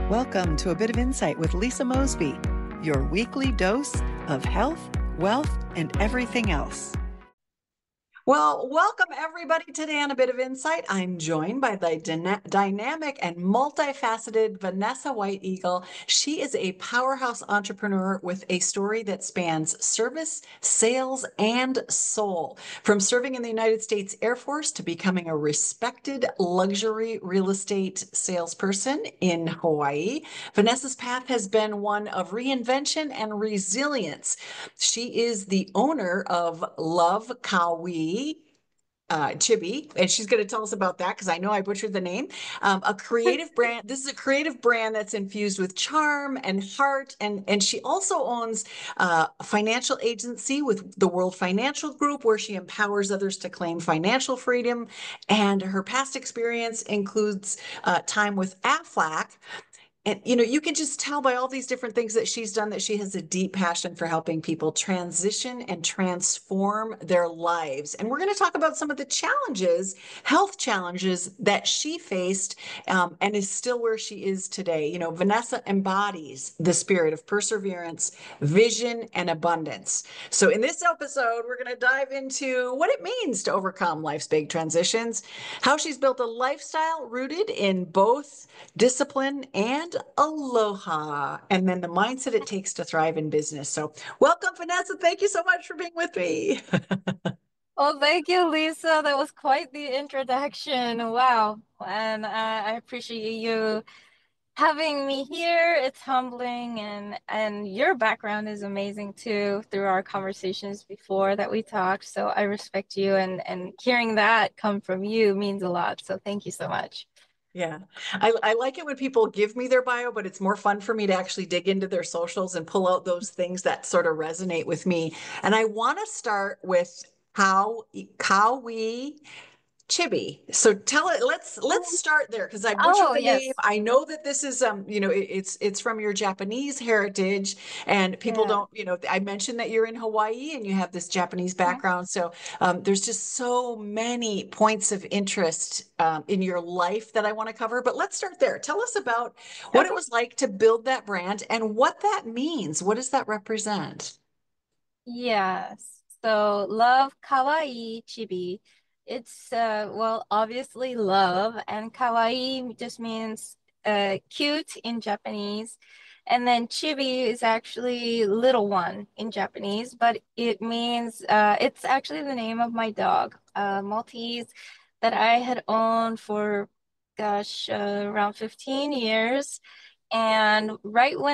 Welcome to A Bit of Insight with Lisa Mosby, your weekly dose of health, wealth, and everything else. Well, welcome everybody today on A Bit of Insight. I'm joined by the dynamic and multifaceted Vanessa White Eagle. She is a powerhouse entrepreneur with a story that spans service, sales, and soul. From serving in the United States Air Force to becoming a respected luxury real estate salesperson in Hawaii, Vanessa's path has been one of reinvention and resilience. She is the owner of Love Kauai Chibi, and she's going to tell us about that because I know I butchered the name. A creative brand. This is a creative brand that's infused with charm and heart, and she also owns a financial agency with the World Financial Group, where she empowers others to claim financial freedom. And her past experience includes time with Aflac. And you can just tell by all these different things that she's done that she has a deep passion for helping people transition and transform their lives. And we're going to talk about some of the challenges, health challenges that she faced and is still where she is today. Vanessa embodies the spirit of perseverance, vision, and abundance. So in this episode, we're going to dive into what it means to overcome life's big transitions, how she's built a lifestyle rooted in both discipline and aloha, and then the mindset it takes to thrive in business. So welcome, Vanessa. Thank you so much for being with me. Well, thank you, Lisa. That was quite the introduction. Wow. And I appreciate you having me here. It's humbling and your background is amazing too through our conversations before that we talked. So I respect you and hearing that come from you means a lot. So thank you so much. Yeah, I like it when people give me their bio, but it's more fun for me to actually dig into their socials and pull out those things that sort of resonate with me. And I want to start with how we Chibi. So tell it, let's start there because I butchered Oh, the name. yes. I know that this is it's from your Japanese heritage and people Yeah. don't, I mentioned that you're in Hawaii and you have this Japanese Mhm. background. So there's just so many points of interest in your life that I want to cover. But let's start there. Tell us about what it Okay. was like to build that brand and what that means. What does that represent? Yes. So love kawaii chibi. It's well, obviously love, and kawaii just means cute in Japanese. And then chibi is actually little one in Japanese, but it means it's actually the name of my dog, Maltese, that I had owned for gosh, around 15 years. And right when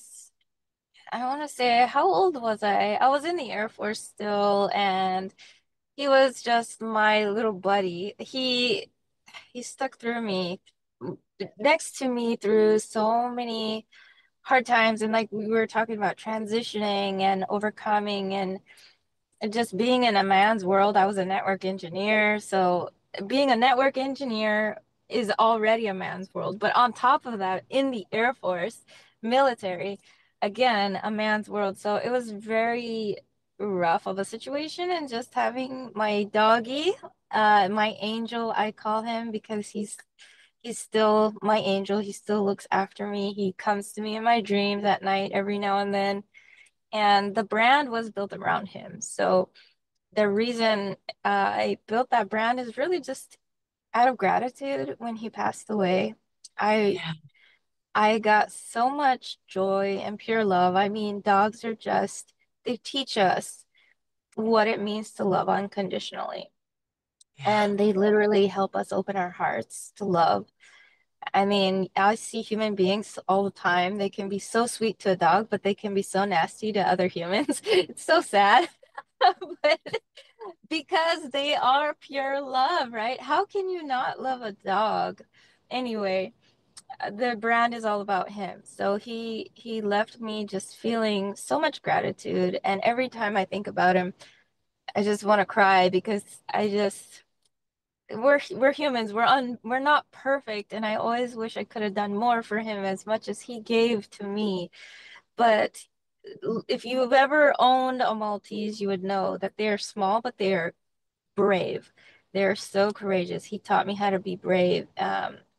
I want to say, how old was I? I was in the Air Force still, and he was just my little buddy. He stuck through me, next to me through so many hard times, and like we were talking about transitioning and overcoming and just being in a man's world. I was a network engineer, so being a network engineer is already a man's world. But on top of that, in the Air Force, military, again, a man's world. So it was very rough of a situation. And just having my doggy, my angel, I call him because he's still my angel. He still looks after me. He comes to me in my dreams at night every now and then. And the brand was built around him. So the reason I built that brand is really just out of gratitude when he passed away. I Yeah. I got so much joy and pure love. I mean, dogs are just they teach us what it means to love unconditionally. Yeah. And they literally help us open our hearts to love. I mean, I see human beings all the time. They can be so sweet to a dog, but they can be so nasty to other humans. It's so sad. But because they are pure love, right? How can you not love a dog? Anyway, the brand is all about him. So he left me just feeling so much gratitude, and every time I think about him, I just want to cry because I just we're humans. We're not perfect, and I always wish I could have done more for him as much as he gave to me. But if you've ever owned a Maltese, you would know that they are small, but they are brave. They're so courageous. He taught me how to be brave,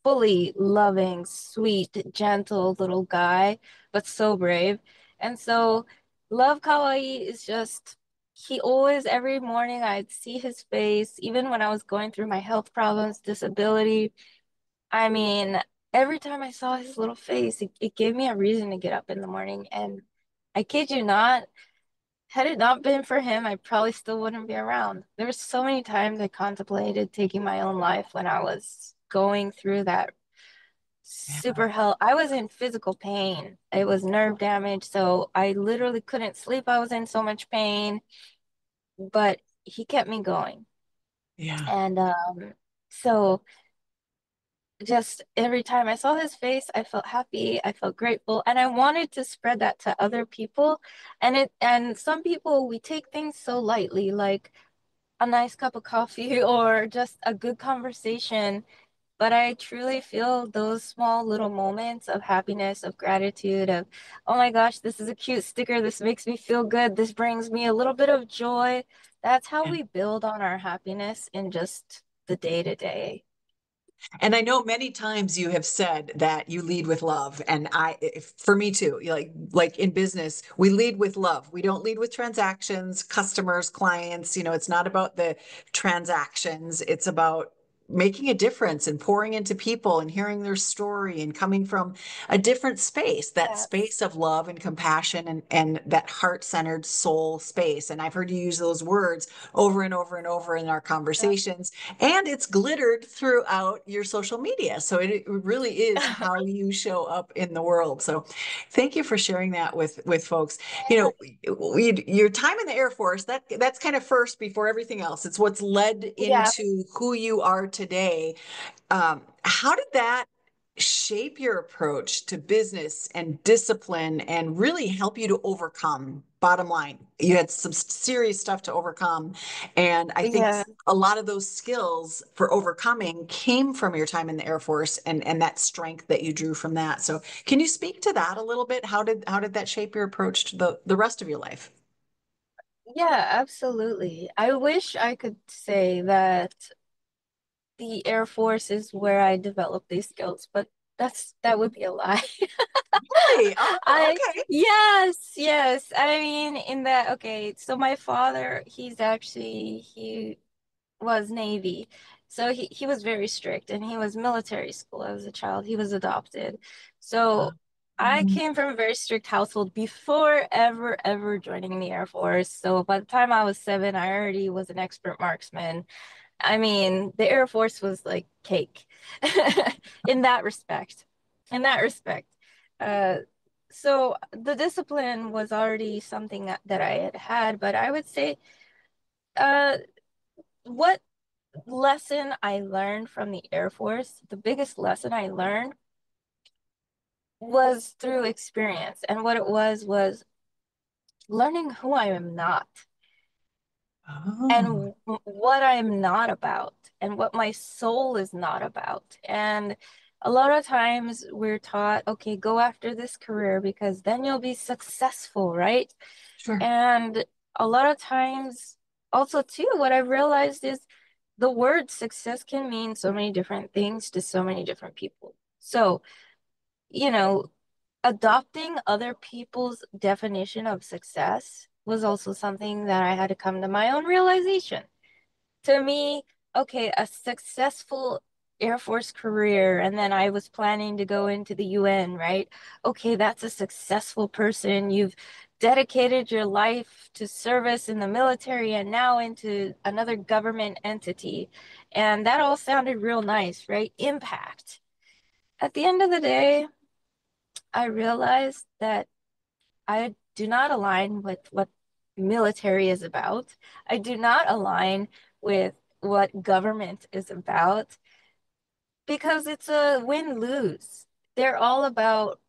fully loving, sweet, gentle little guy, but so brave. And so Love Kawaii is just, he always, every morning I'd see his face, even when I was going through my health problems, disability. I mean, every time I saw his little face, it gave me a reason to get up in the morning. And I kid you not, had it not been for him, I probably still wouldn't be around. There were so many times I contemplated taking my own life when I was going through that Yeah. super hell. I was in physical pain. It was nerve damage, so I literally couldn't sleep. I was in so much pain, but he kept me going. Yeah. And so just every time I saw his face, I felt happy, I felt grateful, and I wanted to spread that to other people. And some people we take things so lightly, like a nice cup of coffee or just a good conversation. But I truly feel those small little moments of happiness, of gratitude, of, oh my gosh, this is a cute sticker. This makes me feel good. This brings me a little bit of joy. That's how Yeah. we build on our happiness in just the day to day. And I know many times you have said that you lead with love, and for me too, like in business, we lead with love. We don't lead with transactions, customers, clients. It's not about the transactions. It's about making a difference and pouring into people and hearing their story and coming from a different space, that Yes. space of love and compassion and that heart-centered soul space. And I've heard you use those words over and over and over in our conversations, and it's glittered throughout your social media. So it really is how you show up in the world. So thank you for sharing that with folks. Your time in the Air Force, that's kind of first before everything else. It's what's led Yeah. into who you are today. How did that shape your approach to business and discipline and really help you to overcome? Bottom line, you had some serious stuff to overcome. And I think Yeah. a lot of those skills for overcoming came from your time in the Air Force and that strength that you drew from that. So can you speak to that a little bit? How did that shape your approach to the rest of your life? Yeah, absolutely. I wish I could say that the Air Force is where I developed these skills, but that would be a lie. Really? Oh, okay. Yes, yes. I mean, in that, okay, so my father, he was Navy. So he was very strict and he was military school as a child. He was adopted. So I Um, came from a very strict household before ever joining the Air Force. So by the time I was 7, I already was an expert marksman. I mean, the Air Force was like cake in that respect. In that respect. Uh, so the discipline was already something that I had had, but I would say, uh, what lesson I learned from the Air Force, the biggest lesson I learned was through experience. And what it was learning who I am not oh, and what I'm not about and what my soul is not about. And a lot of times we're taught, okay, go after this career because then you'll be successful, right? sure. And a lot of times, also, too, what I've realized is the word success can mean so many different things to so many different people. So, you know, adopting other people's definition of success was also something that I had to come to my own realization. To me, okay, a successful Air Force career, and then I was planning to go into the UN, right? Okay, that's a successful person. You've dedicated your life to service in the military and now into another government entity. And that all sounded real nice, right? Impact. At the end of the day, I realized that I do not align with what military is about. I do not align with what government is about because it's a win-lose. They're all about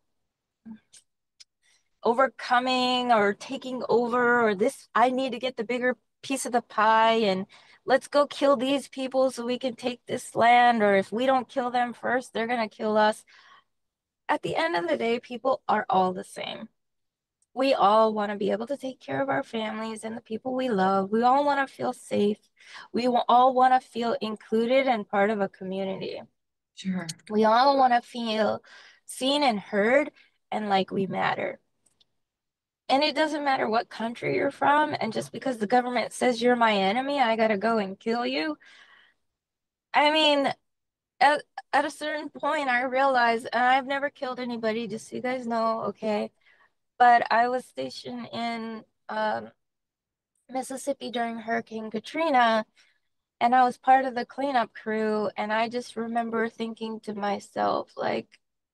overcoming or taking over, or this, I need to get the bigger piece of the pie, and let's go kill these people so we can take this land, or if we don't kill them first, they're gonna kill us. At the end of the day, people are all the same. We all want to be able to take care of our families and the people we love. We all want to feel safe. We all want to feel included and part of a community. Sure. We all want to feel seen and heard and like we matter. And it doesn't matter what country you're from, and just because the government says you're my enemy, I gotta go and kill you. I mean, at, at a certain point, I realized, and I've never killed anybody, just so you guys know, okay? But I was stationed in Mississippi during Hurricane Katrina, and I was part of the cleanup crew, and I just remember thinking to myself, like,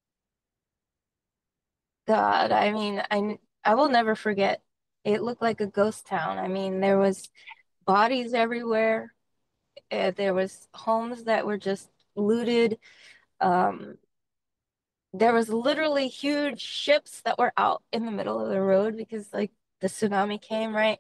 God, I mean, I will never forget. It looked like a ghost town. I mean, there was bodies everywhere. There was homes that were just looted. Um, there was literally huge ships that were out in the middle of the road because like the tsunami came, right?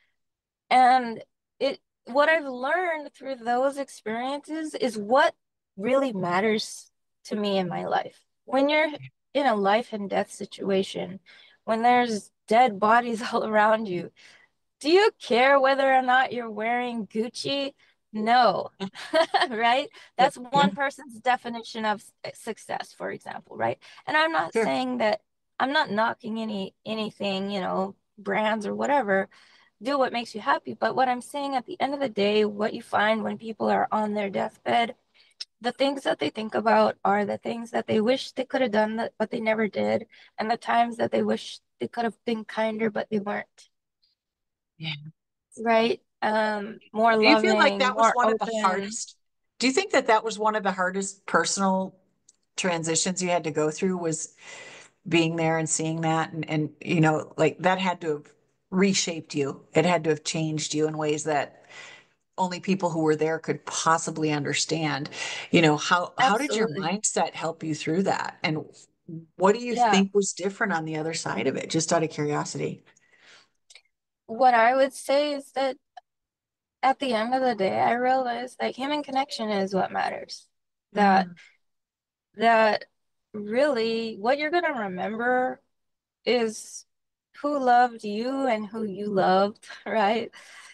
And it what I've learned through those experiences is what really matters to me in my life. When you're in a life and death situation, when there's dead bodies all around you, do you care whether or not you're wearing Gucci? No, right? Yeah. That's Yeah. one person's definition of success, for example, right? And I'm not Sure. saying that I'm not knocking anything, brands or whatever. Do what makes you happy. But what I'm saying at the end of the day, what you find when people are on their deathbed, the things that they think about are the things that they wish they could have done that, but they never did, and the times that they wish they could have been kinder, but they weren't, Yeah. right? More Do you feel like loving, that was more one of the open. hardest? Do you think that that was one of the hardest personal transitions you had to go through was being there and seeing that and like that had to have reshaped you. It had to have changed you in ways that only people who were there could possibly understand. How did your Absolutely. mindset help you through that? And what do you Yeah. think was different on the other side of it? Just out of curiosity. What I would say is that at the end of the day, I realized that human connection is what matters. That Mm, that really what you're gonna remember is who loved you and who you loved, right?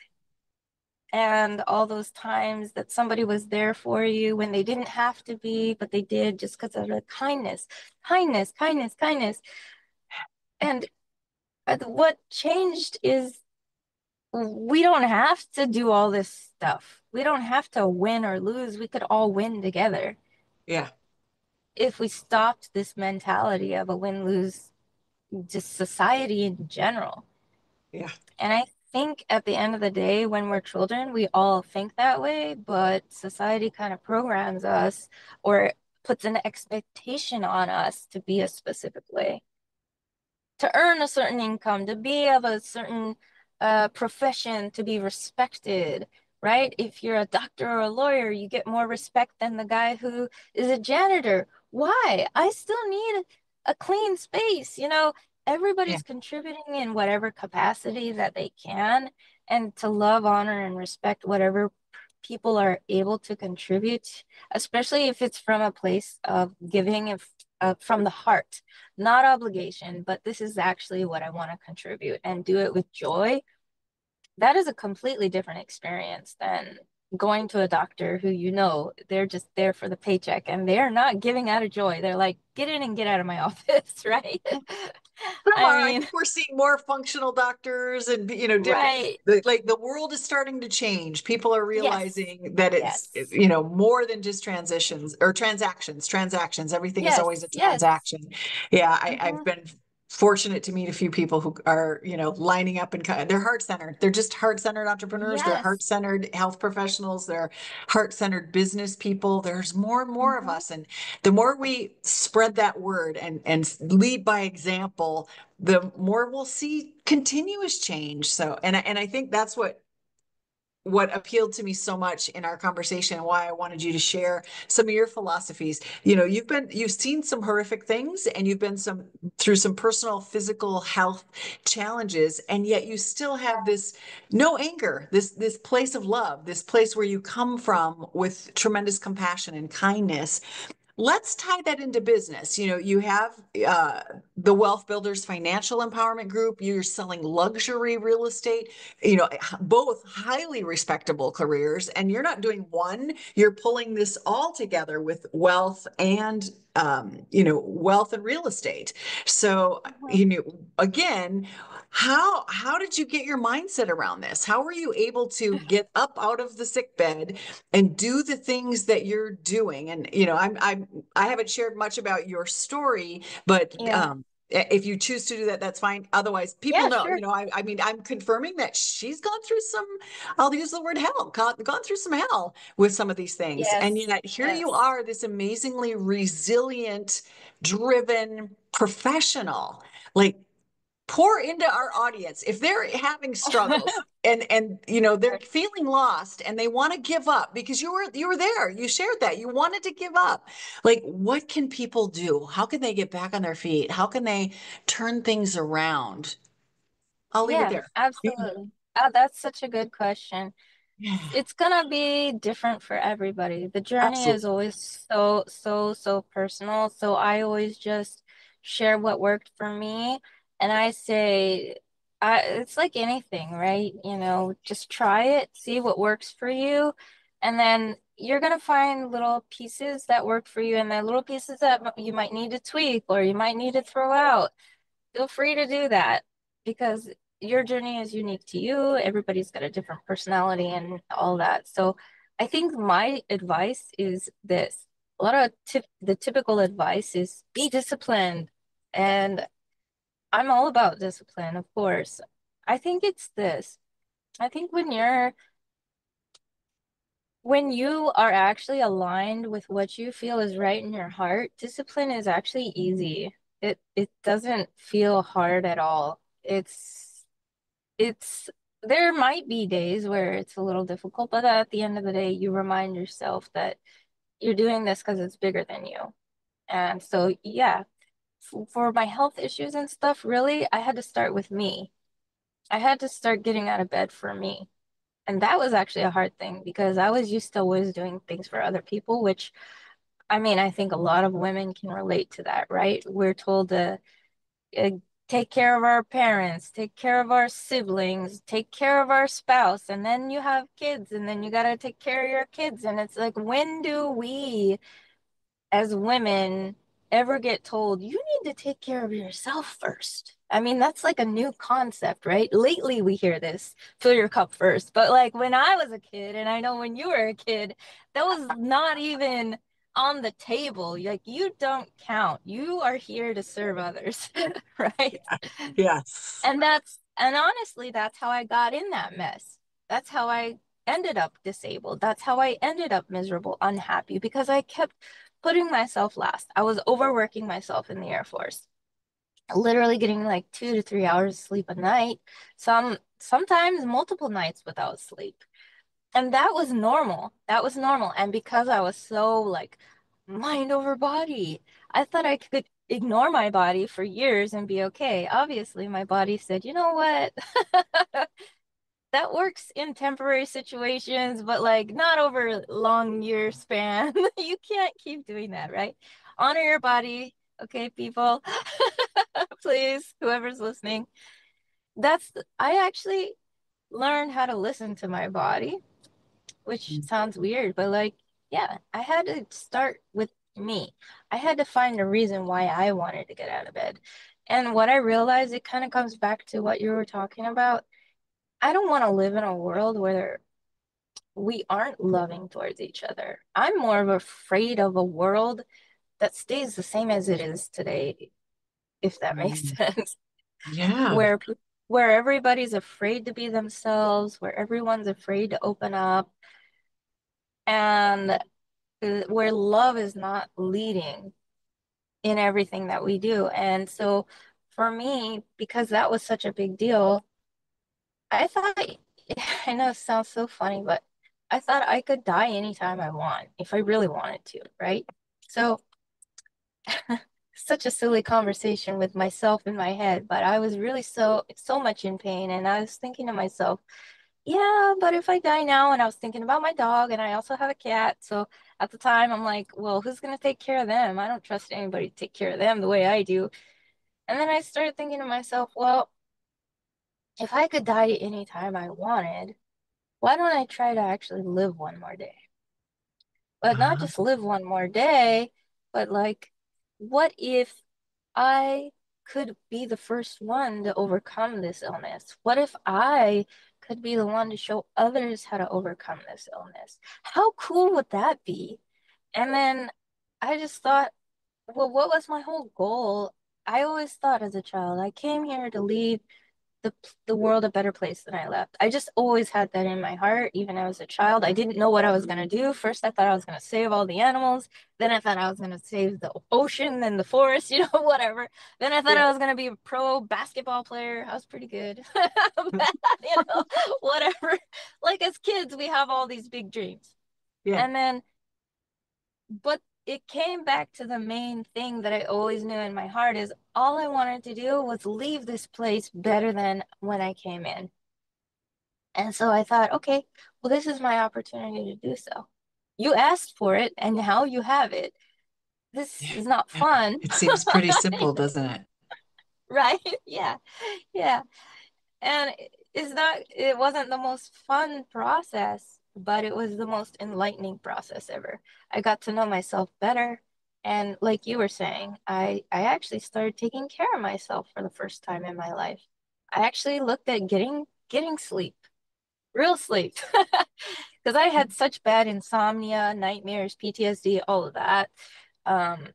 And all those times that somebody was there for you when they didn't have to be, but they did just because of the kindness, kindness, kindness, kindness. And what changed is we don't have to do all this stuff. We don't have to win or lose. We could all win together yeah, if we stopped this mentality of a win-lose, just society in general. yeah, And I think at the end of the day, when we're children, we all think that way, but society kind of programs us or puts an expectation on us to be a specific way, to earn a certain income, to be of a certain profession, to be respected, right? If you're a doctor or a lawyer, you get more respect than the guy who is a janitor. Why? I still need a clean space. yeah, Everybody's contributing in whatever capacity that they can, and to love, honor, and respect whatever people are able to contribute, especially if it's from a place of giving from the heart, not obligation, but this is actually what I want to contribute and do it with joy. That is a completely different experience than going to a doctor who they're just there for the paycheck and they're not giving out of joy. They're like, get in and get out of my office, right? some I are. I mean, think we're seeing more functional doctors and different. right. Like the world is starting to change. People are Yes. realizing that it's Yes. more than just transitions or transactions. Transactions. Everything is Yes. always a Yes. transaction. Yeah, I've Hmm. been fortunate to meet a few people who are lining up and they're heart centered. They're just heart centered entrepreneurs. They're Yes. heart centered health professionals. They're heart centered business people. There's more and more of Hmm. us, and the more we spread that word and lead by example, the more we'll see continuous change. So, and I think that's what appealed to me so much in our conversation and why I wanted you to share some of your philosophies. You've seen some horrific things and you've been through some personal physical health challenges, and yet you still have this no anger, this place of love, this place where you come from with tremendous compassion and kindness. let's tie that into business. You know, you have the Wealth Builders Financial Empowerment Group. You're selling luxury real estate, you know, both highly respectable careers. And you're not doing one, you're pulling this all together with wealth and you know, wealth and real estate. So, Mhm. you know, again, how did you get your mindset around this? How were you able to get up out of the sick bed and do the things that you're doing? And you know, I haven't shared much about your story, but Yeah. if you choose to do that, that's fine. Otherwise, people Yeah, know, you sure. know, I mean, I'm confirming that she's gone through some, I'll use the word hell, gone through some hell with some of these things. And Yes. yet here you Yes. are, this amazingly resilient, driven professional. Like, pour into our audience if they're having struggles and you know they're feeling lost and they want to give up because you were there, you shared that you wanted to give up. Like, what can people do? How can they get back on their feet? How can they turn things around? I'll leave it Yeah, there. absolutely. Oh, that's such a good question. Yeah, It's gonna be different for everybody. The journey is absolutely. always so personal. So I always just share what worked for me. And I say, it's like anything, right? You know, just try it, see what works for you. And then you're gonna find little pieces that work for you and then little pieces that you might need to tweak or you might need to throw out. Feel free to do that because your journey is unique to you. Everybody's got a different personality and all that. So I think my advice is this. A lot of the typical advice is be disciplined. And I'm all about discipline, of course. I think it's this. I think when you are actually aligned with what you feel is right in your heart, discipline is actually easy. It doesn't feel hard at all. It's there might be days where it's a little difficult, but at the end of the day, you remind yourself that you're doing this because it's bigger than you. And so, yeah, for my health issues and stuff, really, I had to start with me. I had to start getting out of bed for me. And that was actually a hard thing because I was used to always doing things for other people, which I mean, I think a lot of women can relate to that, right? We're told to uh, take care of our parents, take care of our siblings, take care of our spouse, and then you have kids, and then you got to take care of your kids. And it's like, when do we as women ever get told you need to take care of yourself first? I mean, that's like a new concept, right? Lately, we hear this, fill your cup first. But like when I was a kid, and I know when you were a kid, that was not even on the table. Like, you don't count. You are here to serve others, right? Yes. And honestly, that's how I got in that mess. That's how I ended up disabled. That's how I ended up miserable, unhappy, because I kept putting myself last. I was overworking myself in the Air Force, literally getting like 2 to 3 hours of sleep a night, sometimes multiple nights without sleep. And that was normal. That was normal. And because I was so like mind over body, I thought I could ignore my body for years and be okay. Obviously, my body said, you know what? That works in temporary situations, but like not over long year span. You can't keep doing that, right? Honor your body, okay, people. Please, whoever's listening. I actually learned how to listen to my body, which sounds weird, but like, yeah, I had to start with me. I had to find a reason why I wanted to get out of bed. And what I realized, it kind of comes back to what you were talking about. I don't want to live in a world where we aren't loving towards each other. I'm more of afraid of a world that stays the same as it is today, if that makes Mm. sense. Yeah. Where where everybody's afraid to be themselves, where everyone's afraid to open up, and where love is not leading in everything that we do. And so for me, because that was such a big deal, I thought, I know it sounds so funny, but I thought I could die anytime I want if I really wanted to, right? So such a silly conversation with myself in my head, but I was really so much in pain, and I was thinking to myself, yeah, but if I die now, and I was thinking about my dog, and I also have a cat, so At the time, I'm like, well, who's going to take care of them? I don't trust anybody to take care of them the way I do. And then I started thinking to myself, well, if I could die anytime I wanted, why don't I try to actually live one more day? But not Uh, just live one more day, but like, what if I could be the first one to overcome this illness? What if I could be the one to show others how to overcome this illness? How cool would that be? And then I just thought, well, what was my whole goal? I always thought as a child, I came here to leave the world a better place than I left. I just always had that in my heart, even as a child. I didn't know what I was gonna do. First, I thought I was gonna save all the animals. Then I thought I was gonna save the ocean and the forest, whatever. Then I thought yeah. I was gonna be a pro basketball player. I was pretty good. But, whatever. Like as kids, we have all these big dreams. Yeah. And then, but it came back to the main thing that I always knew in my heart is all I wanted to do was leave this place better than when I came in. And so I thought, okay, well, this is my opportunity to do so. You asked for it, and now you have it. This Yeah. is not Yeah. fun, It seems pretty simple, doesn't it? right? Yeah, yeah. And it wasn't the most fun process, but it was the most enlightening process ever. I got to know myself better. And like you were saying, I actually started taking care of myself for the first time in my life. I actually looked at getting sleep, real sleep. Because I had such bad insomnia, nightmares, PTSD, all of that. Um,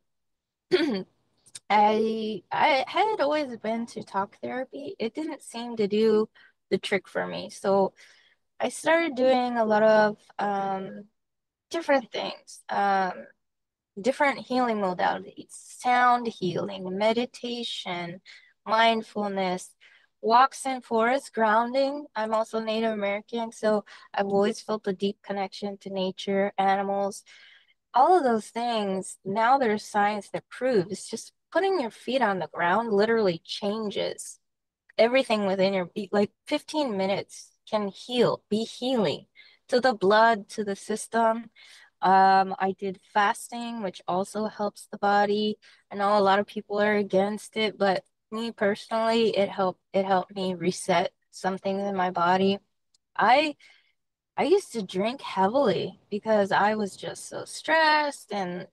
I had always been to talk therapy. It didn't seem to do the trick for me. So I started doing a lot of different things, different healing modalities, sound healing, meditation, mindfulness, walks in forest, grounding. I'm also Native American, so I've always felt a deep connection to nature, animals, all of those things. Now there's science that proves just putting your feet on the ground literally changes everything within your like 15 minutes can be healing to the blood, to the system. I did fasting, which also helps the body. I know a lot of people are against it, but me personally, it helped me reset some things in my body. I I used to drink heavily because I was just so stressed and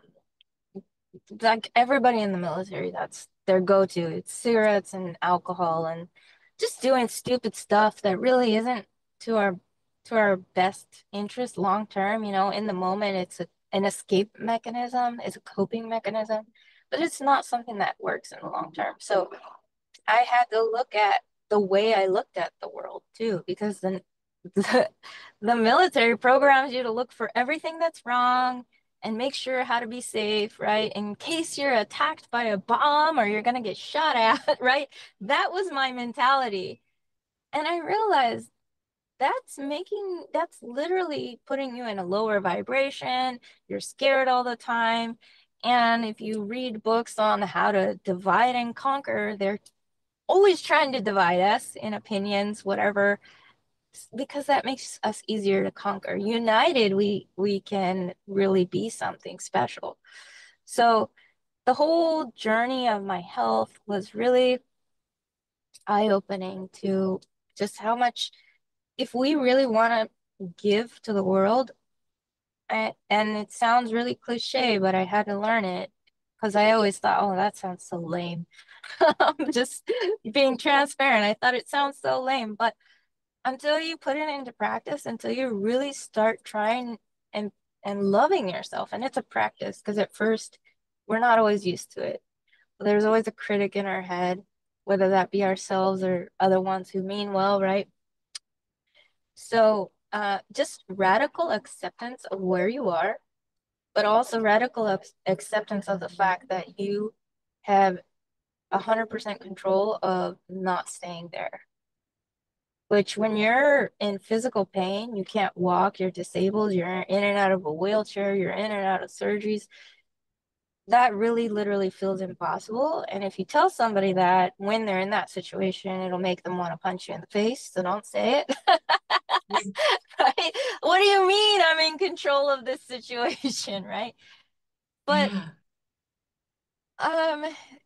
like everybody in the military, that's their go-to. It's cigarettes and alcohol and just doing stupid stuff that really isn't to our best interest long term. In the moment, it's an escape mechanism, it's a coping mechanism, but it's not something that works in the long term. So I had to look at the way I looked at the world too, because the, the military programs you to look for everything that's wrong and make sure how to be safe, right? In case you're attacked by a bomb or you're gonna get shot at, right? That was my mentality. And I realized that's literally putting you in a lower vibration. You're scared all the time. And if you read books on how to divide and conquer, they're always trying to divide us in opinions, whatever, because that makes us easier to conquer. United, we can really be something special. So the whole journey of my health was really eye-opening to just how much, if we really want to give to the world, and it sounds really cliche, but I had to learn it because I always thought, oh, that sounds so lame. I'm just being transparent. I thought it sounds so lame, but until you put it into practice, until you really start trying and loving yourself, and it's a practice because at first we're not always used to it. There's always a critic in our head, whether that be ourselves or other ones who mean well, right? So, just radical acceptance of where you are, but also radical acceptance of the fact that you have 100% control of not staying there. Which, when you're in physical pain, you can't walk, you're disabled, you're in and out of a wheelchair, you're in and out of surgeries, that really literally feels impossible. And if you tell somebody that when they're in that situation, it'll make them want to punch you in the face. So don't say it. Right? What do you mean I'm in control of this situation, right? But Yeah. um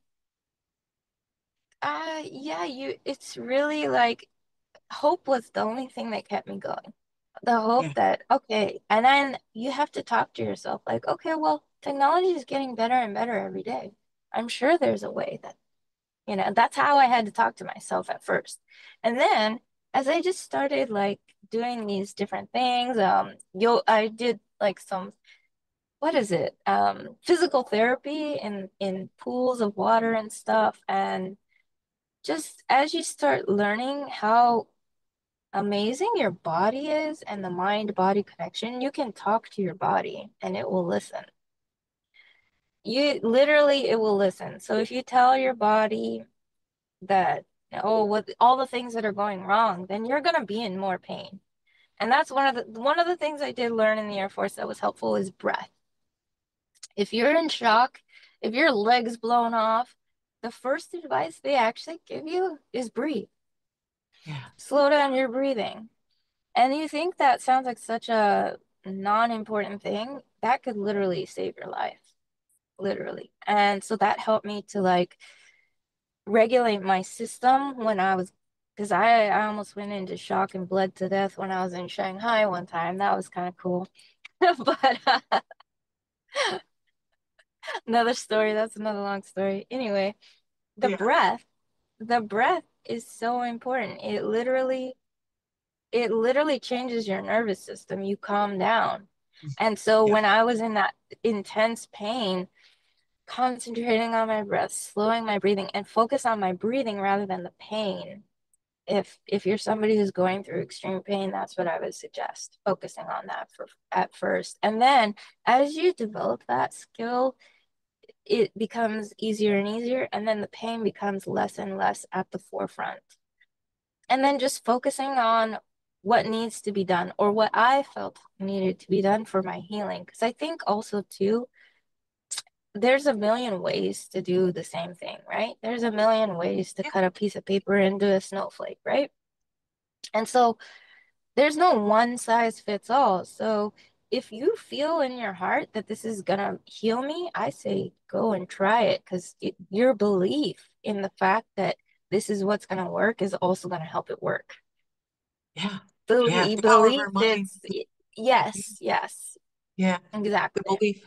yeah, it's really like hope was the only thing that kept me going. The hope Yeah. that, okay, and then you have to talk to yourself like, okay, well, technology is getting better and better every day. I'm sure there's a way that, that's how I had to talk to myself at first. And then as I just started like doing these different things, I did like some, what is it? Physical therapy in pools of water and stuff. And just as you start learning how amazing your body is and the mind-body connection, you can talk to your body and it will listen. It will listen. So if you tell your body that, oh, what all the things that are going wrong, then you're gonna be in more pain. And that's one of the things I did learn in the Air Force that was helpful is breath. If you're in shock, if your leg's blown off, the first advice they actually give you is breathe. Yeah. Slow down your breathing. And you think that sounds like such a non-important thing, that could literally save your life, literally. And so that helped me to like regulate my system because I almost went into shock and bled to death when I was in Shanghai one time. That was kind of cool. But another story, that's another long story. Anyway, the Yeah. breath, the breath is so important. It literally changes your nervous system. You calm down. And so Yeah. when I was in that intense pain, concentrating on my breath, slowing my breathing, and focus on my breathing rather than the pain. If you're somebody who's going through extreme pain, that's what I would suggest, focusing on that for at first. And then as you develop that skill, it becomes easier and easier, and then the pain becomes less and less at the forefront. And then just focusing on what needs to be done or what I felt needed to be done for my healing. Because I think also too, there's a million ways to do the same thing, right? There's a million ways to Yeah. cut a piece of paper into a snowflake, right? And so there's no one size fits all. So if you feel in your heart that this is gonna heal me, I say go and try it because your belief in the fact that this is what's gonna work is also gonna help it work. Yeah. Yeah. Believe, The power of belief our mind. it's yes, yes, Yeah. The exactly. belief.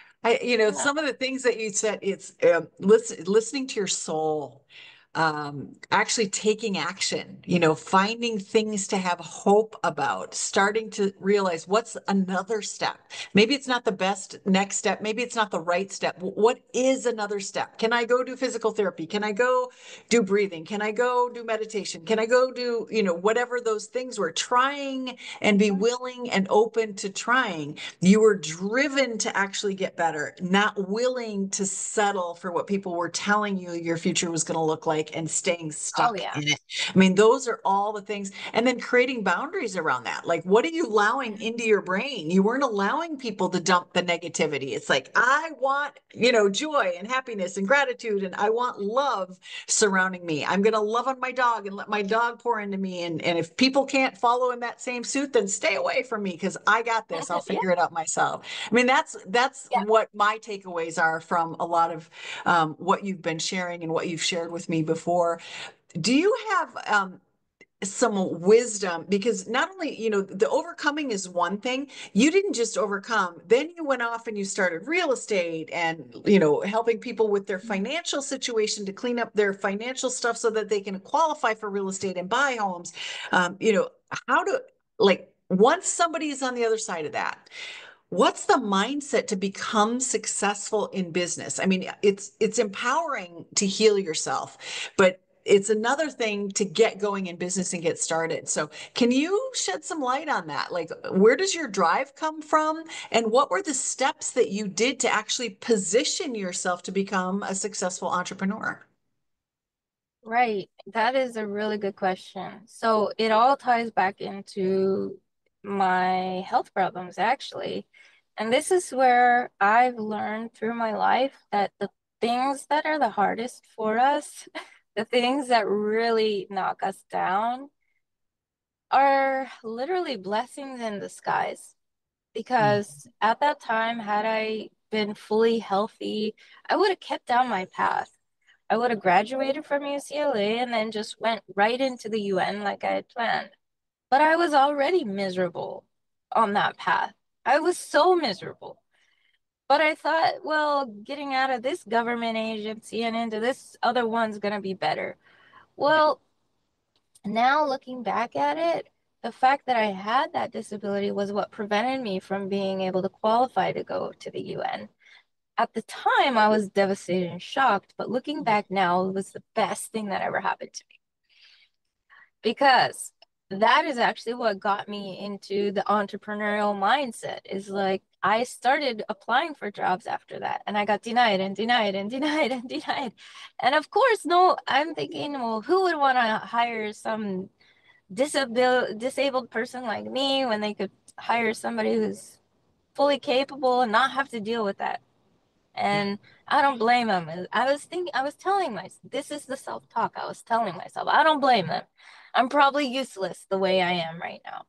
Yeah. Some of the things that you said, it's listening to your soul, actually taking action, finding things to have hope about, starting to realize what's another step. Maybe it's not the best next step. Maybe it's not the right step. What is another step? Can I go do physical therapy? Can I go do breathing? Can I go do meditation? Can I go do, whatever those things were, trying and be willing and open to trying. You were driven to actually get better, not willing to settle for what people were telling you your future was going to look like and staying Oh stuck yeah. in it. I mean, those are all the things. And then creating boundaries around that. Like, what are you allowing into your brain? You weren't allowing people to dump the negativity. It's like, I want, joy and happiness and gratitude, and I want love surrounding me. I'm going to love on my dog and let my dog pour into me. And if people can't follow in that same suit, then stay away from me because I got this. I'll Yeah, figure it out myself. I mean, that's yeah. what my takeaways are from a lot of what you've been sharing and what you've shared with me before. Do you have some wisdom? Because not only, the overcoming is one thing. You didn't just overcome, then you went off and you started real estate and, helping people with their financial situation to clean up their financial stuff so that they can qualify for real estate and buy homes. How to, like, once somebody is on the other side of that, what's the mindset to become successful in business? I mean, it's empowering to heal yourself, but it's another thing to get going in business and get started. So, can you shed some light on that? Like, where does your drive come from? And what were the steps that you did to actually position yourself to become a successful entrepreneur? Right. That is a really good question. So it all ties back into my health problems, actually. And this is where I've learned through my life that the things that are the hardest for us, the things that really knock us down, are literally blessings in disguise. Mm. Because at that time, had I been fully healthy, I would have kept down my path. I would have graduated from UCLA and then just went right into the UN like I had planned. But I was already miserable on that path. I was so miserable. But I thought, well, getting out of this government agency and into this other one's gonna be better. Well, now looking back at it, the fact that I had that disability was what prevented me from being able to qualify to go to the UN. At the time, I was devastated and shocked, but looking back now, it was the best thing that ever happened to me because that is actually what got me into the entrepreneurial mindset. Is like I started applying for jobs after that, and I got denied and denied and denied and denied. And of course, no, I'm thinking, well, who would want to hire some disabled person like me when they could hire somebody who's fully capable and not have to deal with that. Yeah. And I don't blame them. I was telling myself, this is the self-talk I was telling myself. I don't blame them. I'm probably useless the way I am right now.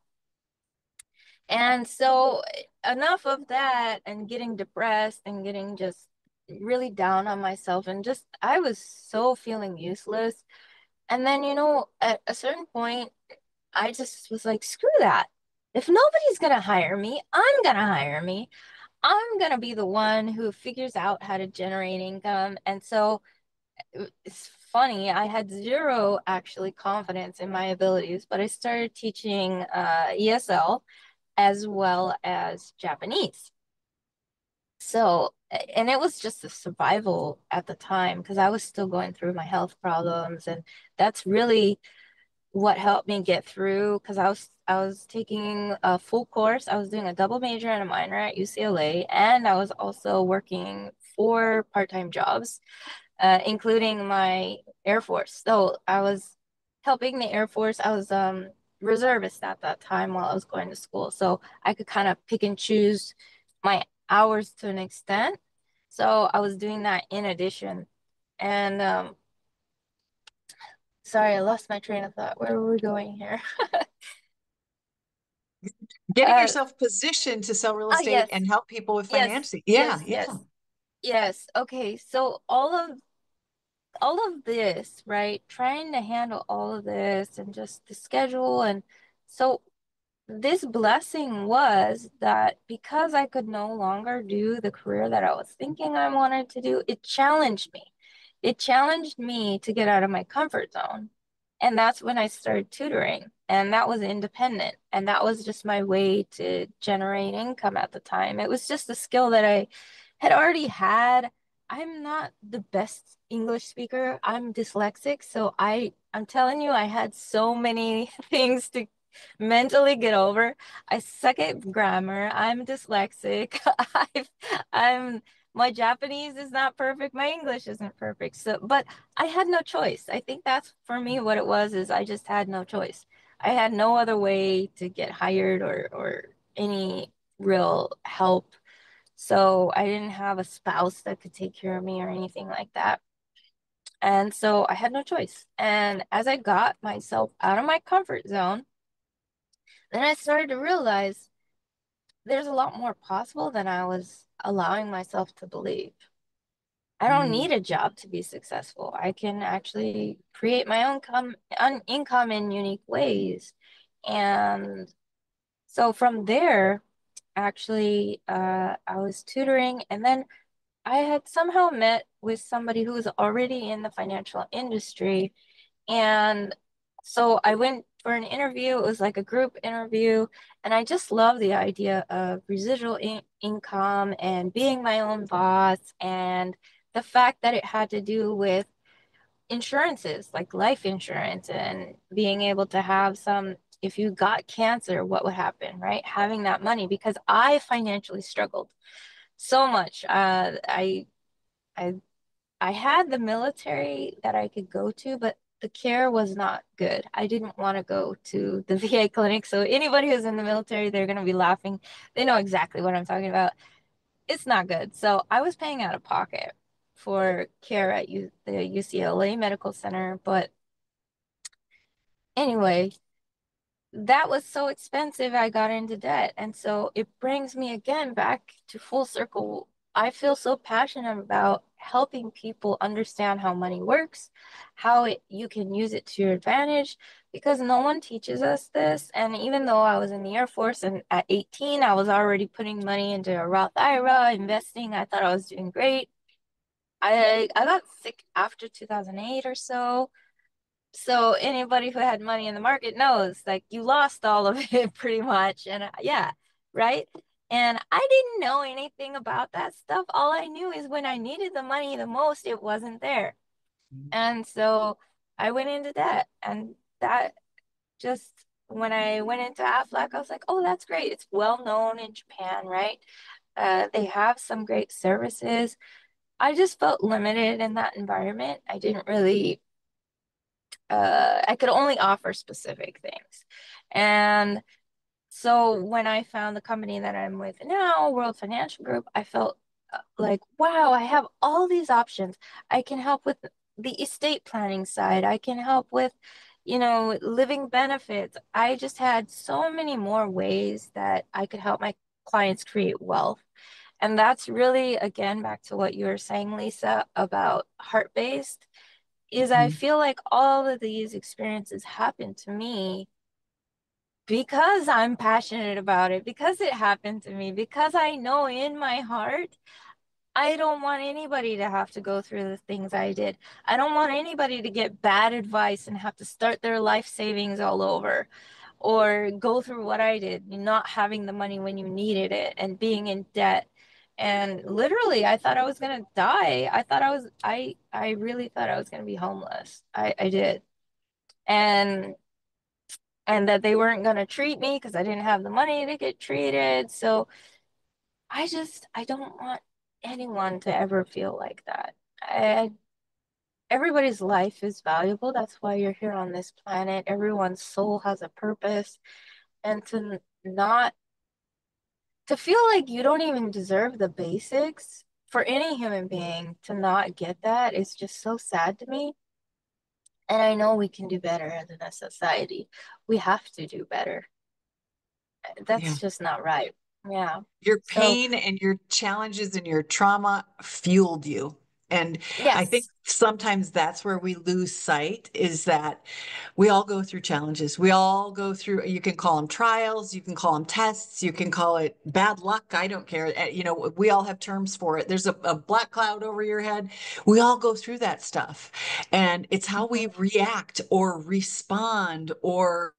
And so enough of that and getting depressed and getting just really down on myself and just I was so feeling useless. And then, at a certain point, I just was like, screw that. If nobody's gonna hire me, I'm gonna hire me. I'm gonna be the one who figures out how to generate income. And so it's funny, I had zero actually confidence in my abilities, but I started teaching ESL as well as Japanese. So, and it was just a survival at the time because I was still going through my health problems, and that's really what helped me get through because I was taking a full course. I was doing a double major and a minor at UCLA, and I was also working 4 part-time jobs, including my Air Force. So I was helping the Air Force. I was reservist at that time while I was going to school, so I could kind of pick and choose my hours to an extent. So I was doing that in addition. And sorry, I lost my train of thought. Where were we going here? Getting Uh, yourself positioned to sell real oh estate yes, and help people with yes, financing. Yeah, yes, yeah. yes, yes. Okay, so all of this, right? Trying to handle all of this and just the schedule. And so this blessing was that because I could no longer do the career that I was thinking I wanted to do, it challenged me. It challenged me to get out of my comfort zone. And that's when I started tutoring. And that was independent. And that was just my way to generate income at the time. It was just a skill that I had already had. I'm not the best English speaker. I'm dyslexic. So I'm telling you, I had so many things to mentally get over. I suck at grammar. I'm dyslexic. I've, I'm my Japanese is not perfect. My English isn't perfect. So, but I had no choice. I think that's for me what it was is I just had no choice. I had no other way to get hired or any real help. So I didn't have a spouse that could take care of me or anything like that. And so I had no choice. And as I got myself out of my comfort zone, then I started to realize there's a lot more possible than I was allowing myself to believe. I don't Mm. need a job to be successful. I can actually create my own income in unique ways. And so from there, actually, I was tutoring, and then I had somehow met with somebody who was already in the financial industry. And so I went for an interview. It was like a group interview. And I just love the idea of residual income and being my own boss. And the fact that it had to do with insurances, like life insurance, and being able to have some, if you got cancer, what would happen, right? Having that money, because I financially struggled so much. I I had the military that I could go to, but the care was not good. I didn't want to go to the VA clinic. So anybody who's in the military, they're going to be laughing. They know exactly what I'm talking about. It's not good. So I was paying out of pocket for care at the UCLA Medical Center. But anyway, that was so expensive, I got into debt. And so it brings me again back to full circle. I feel so passionate about helping people understand how money works, how you can use it to your advantage, because no one teaches us this. And even though I was in the Air Force and at 18, I was already putting money into a Roth IRA, investing, I thought I was doing great. I got sick after 2008 or so. So anybody who had money in the market knows like you lost all of it pretty much. And yeah, right. And I didn't know anything about that stuff. All I knew is when I needed the money the most, it wasn't there. And so I went into debt. And that just when I went into Aflac, I was like, oh, that's great. It's well known in Japan, right? They have some great services. I just felt limited in that environment. I didn't really I could only offer specific things. And so when I found the company that I'm with now, World Financial Group, I felt like, wow, I have all these options. I can help with the estate planning side. I can help with, living benefits. I just had so many more ways that I could help my clients create wealth. And that's really, again, back to what you were saying, Lisa, about heart-based is I Mhm. feel like all of these experiences happen to me because I'm passionate about it, because it happened to me, because I know in my heart I don't want anybody to have to go through the things I did. I don't want anybody to get bad advice and have to start their life savings all over or go through what I did, not having the money when you needed it and being in debt. And literally, I thought I was gonna die. I really thought I was gonna be homeless. I did. And and that they weren't gonna treat me because I didn't have the money to get treated. So I don't want anyone to ever feel like that. I, everybody's life is valuable. That's why you're here on this planet. Everyone's soul has a purpose. And not to feel like you don't even deserve the basics for any human being to not get that is just so sad to me. And I know we can do better as a society. We have to do better. Yeah. That's just not right. Yeah. Your So, pain and your challenges and your trauma fueled you. And I think yes. sometimes that's where we lose sight is that we all go through challenges. We all go through, you can call them trials, you can call them tests, you can call it bad luck. I don't care. We all have terms for it. There's a black cloud over your head. We all go through that stuff. And it's how we Mhm. react or respond or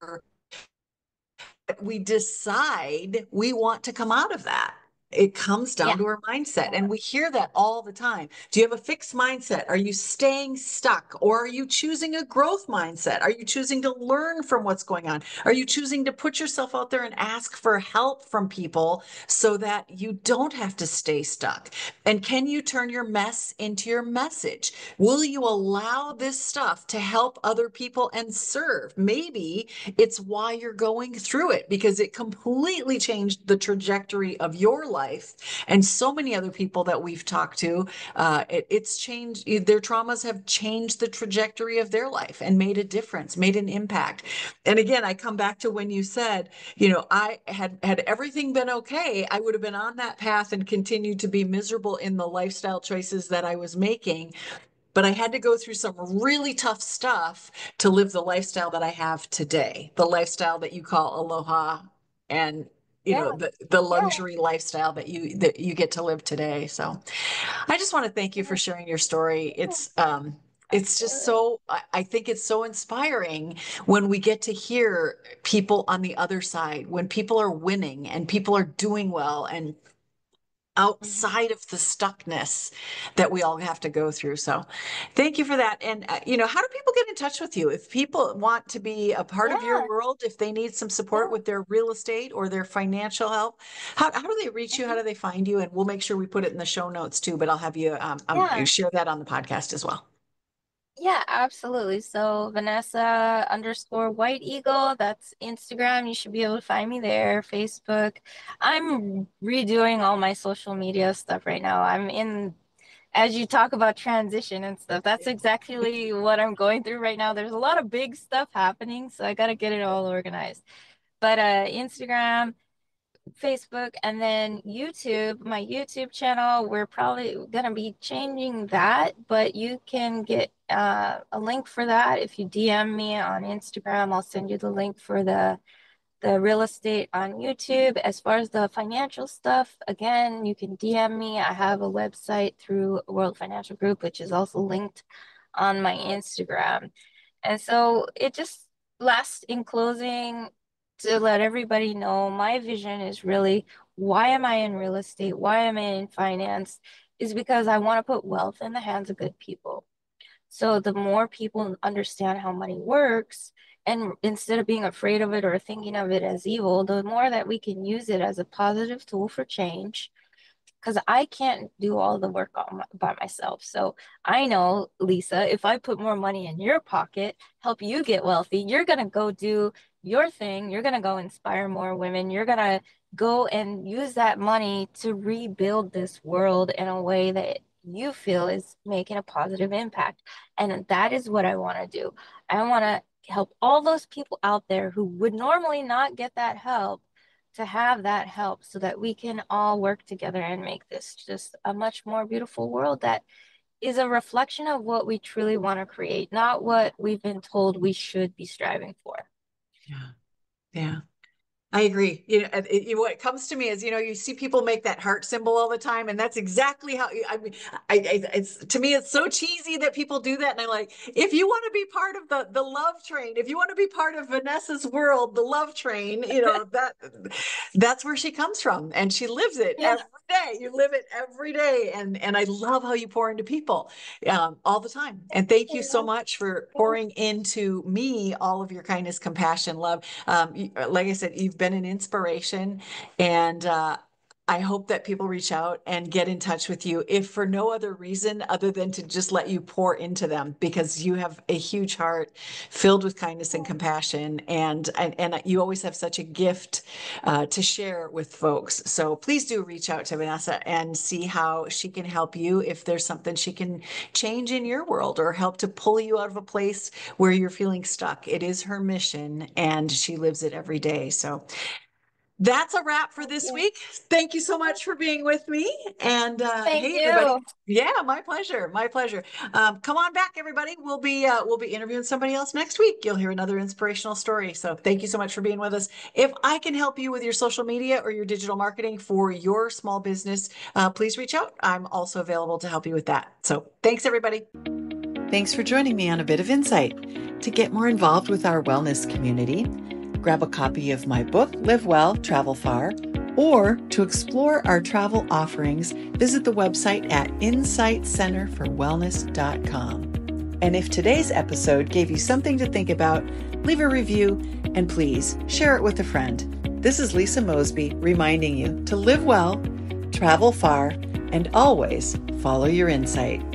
we decide we want to come out of that. It comes down Yeah. to our mindset. And we hear that all the time. Do you have a fixed mindset? Are you staying stuck? Or are you choosing a growth mindset? Are you choosing to learn from what's going on? Are you choosing to put yourself out there and ask for help from people so that you don't have to stay stuck? And can you turn your mess into your message? Will you allow this stuff to help other people and serve? Maybe it's why you're going through it because it completely changed the trajectory of your life. And so many other people that we've talked to, it's changed, their traumas have changed the trajectory of their life and made a difference, made an impact. And again, I come back to when you said, I had everything been okay, I would have been on that path and continued to be miserable in the lifestyle choices that I was making. But I had to go through some really tough stuff to live the lifestyle that I have today, the lifestyle that you call aloha and Yeah. the Yeah. luxury lifestyle that you get to live today. So I just want to thank you for sharing your story. Yeah. It's just Absolutely. so I think it's so inspiring when we get to hear people on the other side, when people are winning and people are doing well and Mhm. outside of the stuckness that we all have to go through. So thank you for that. And, how do people get in touch with you? If people want to be a part of your Yeah. world, if they need some support Yeah. with their real estate or their financial help, how do they reach you? How Mhm. do they find you? And we'll make sure we put it in the show notes too, but I'll have you Yeah. share that on the podcast as well. Yeah, absolutely. So Vanessa underscore White Eagle, that's Instagram. You should be able to find me there. Facebook. I'm redoing all my social media stuff right now. I'm in as you talk about transition and stuff, that's exactly what I'm going through right now. There's a lot of big stuff happening, so I got to get it all organized. But Instagram, Facebook, and then YouTube, my YouTube channel, we're probably going to be changing that, but you can get a link for that if you DM me on Instagram. I'll send you the link for the real estate on YouTube. As far as the financial stuff, again, you can DM me. I have a website through World Financial Group, which is also linked on my Instagram. And so it just last in closing to let everybody know my vision is really why am I in real estate? Why am I in finance? Is because I want to put wealth in the hands of good people. So the more people understand how money works, and instead of being afraid of it or thinking of it as evil, the more that we can use it as a positive tool for change, because I can't do all the work by myself. So I know, Lisa, if I put more money in your pocket, help you get wealthy, you're going to go do your thing. You're going to go inspire more women. You're going to go and use that money to rebuild this world in a way that you feel is making a positive impact. And that is what I want to do. I want to help all those people out there who would normally not get that help to have that help so that we can all work together and make this just a much more beautiful world that is a reflection of what we truly want to create, not what we've been told we should be striving for. Yeah. Yeah. I agree. What comes to me is, you see people make that heart symbol all the time, and that's exactly how. I mean, it's to me, it's so cheesy that people do that, and I'm like, if you want to be part of the love train, if you want to be part of Vanessa's world, the love train, that's where she comes from, and she lives it every day. You live it every day, and I love how you pour into people all the time. And thank you so much for pouring into me all of your kindness, compassion, love. Like I said, you've been an inspiration, and I hope that people reach out and get in touch with you, if for no other reason other than to just let you pour into them, because you have a huge heart filled with kindness and compassion, and you always have such a gift to share with folks. So please do reach out to Vanessa and see how she can help you, if there's something she can change in your world or help to pull you out of a place where you're feeling stuck. It is her mission, and she lives it every day. So that's a wrap for this week. Thank you so much for being with me. And hey, everybody. Yeah, my pleasure. My pleasure. Come on back, everybody. We'll be interviewing somebody else next week. You'll hear another inspirational story. So thank you so much for being with us. If I can help you with your social media or your digital marketing for your small business, please reach out. I'm also available to help you with that. So thanks, everybody. Thanks for joining me on A Bit of Insight. To get more involved with our wellness community, grab a copy of my book, Live Well, Travel Far, or to explore our travel offerings, visit the website at insightcenterforwellness.com. And if today's episode gave you something to think about, leave a review and please share it with a friend. This is Lisa Mosby reminding you to live well, travel far, and always follow your insight.